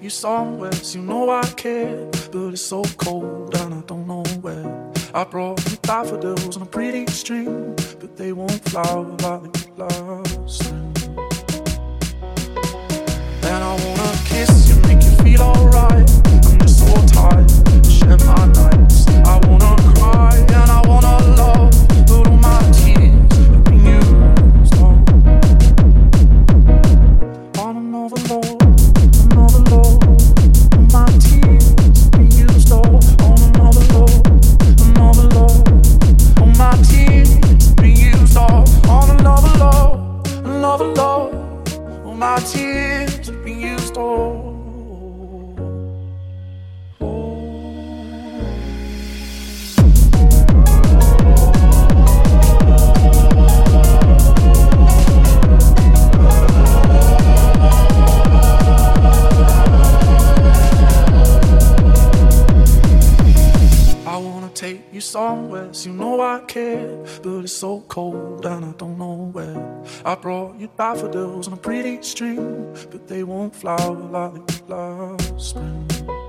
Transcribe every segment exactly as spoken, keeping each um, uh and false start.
you somewhere, so you know I care. But it's so cold and I don't know where. I brought you daffodils on a pretty string, but they won't flower like they did last spring. And I wanna kiss you, make you feel alright. I'm just so tired to share my nights. I wanna cry and I wanna love, but all my tears have been used all on another love, another love. All my tears have been used all on another love, another love. All my tears have been used all on another love, another love. All my tears have been used all. Take you somewhere, so you know I care. But it's so cold and I don't know where. I brought you daffodils on a pretty string, but they won't flower like they did last spring.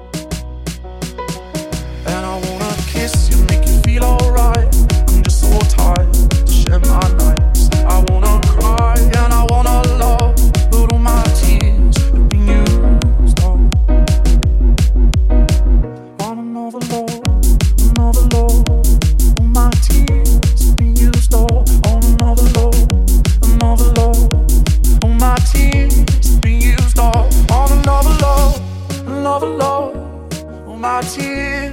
And I wanna kiss you, make you feel alright. I'm just so tired to share my nights. I wanna cry and I wanna love, but all my tears have been used all on another love, another love. All my tears have been used all on another love, another love. All my tears have been used all on another love, another love. All my tears